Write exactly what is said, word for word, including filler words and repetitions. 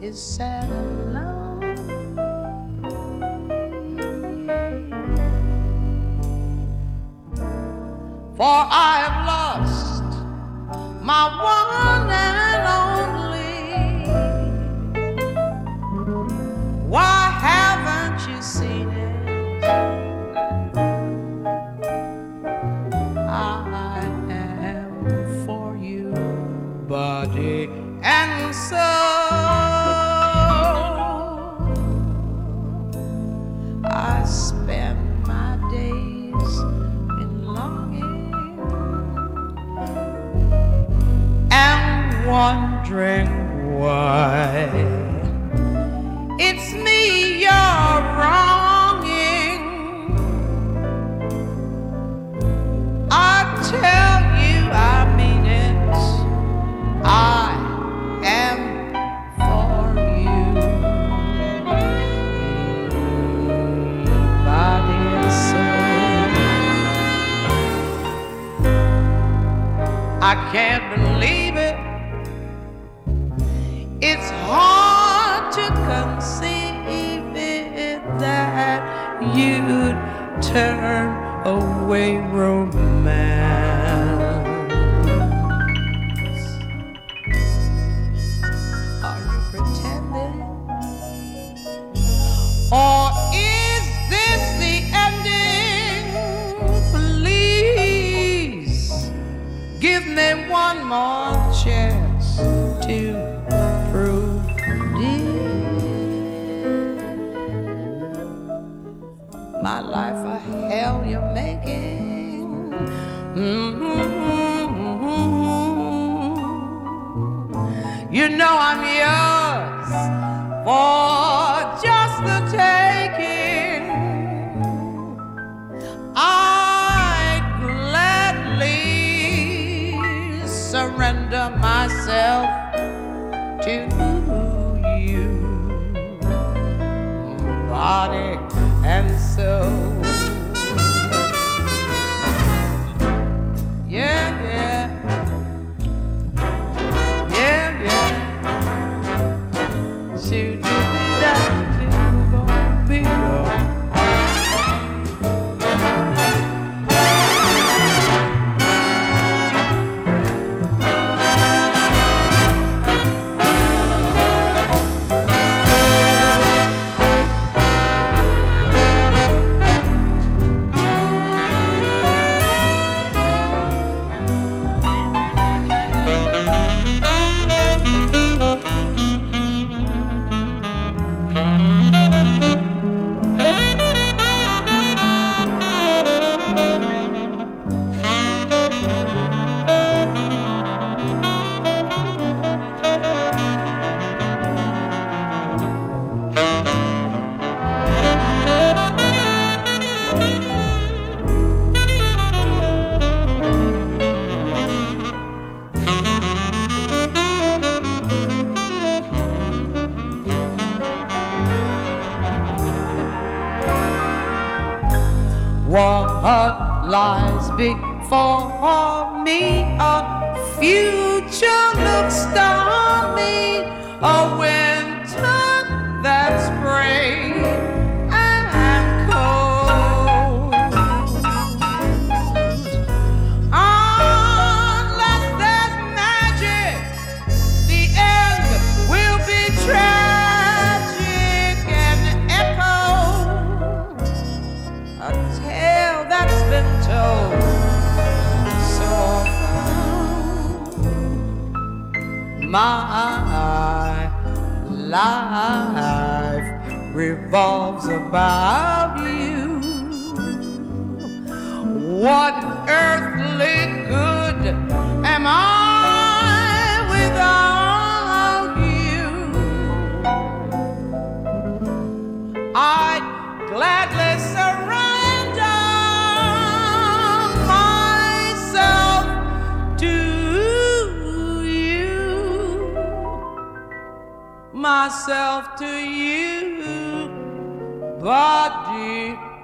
is sad and lonely. For I have lost my one and only. Why haven't you seen it? I am for you, body and soul. I spend my days in longing and wondering why it's me you're wronging. I tell you I mean it. I am for you, body and soul. I can't believe it. It's hard to conceive it that you'd turn away romance. Are you pretending? Or is this the ending? Please give me one more chance to prove, dear, my life a hell you're making. Mm-hmm. You know I'm yours for just the taking. I'd gladly surrender myself to you, body and soul. Yeah, yeah, yeah, yeah. Shoot, that gonna be all. What lies before me? A future looks stormy, a winter that's gray and cold. Unless there's magic, the end will be tragic and echo a tale that's been told so often. My life revolves about you. What earthly good am I without you? I'd gladly surrender myself to you, myself to you, body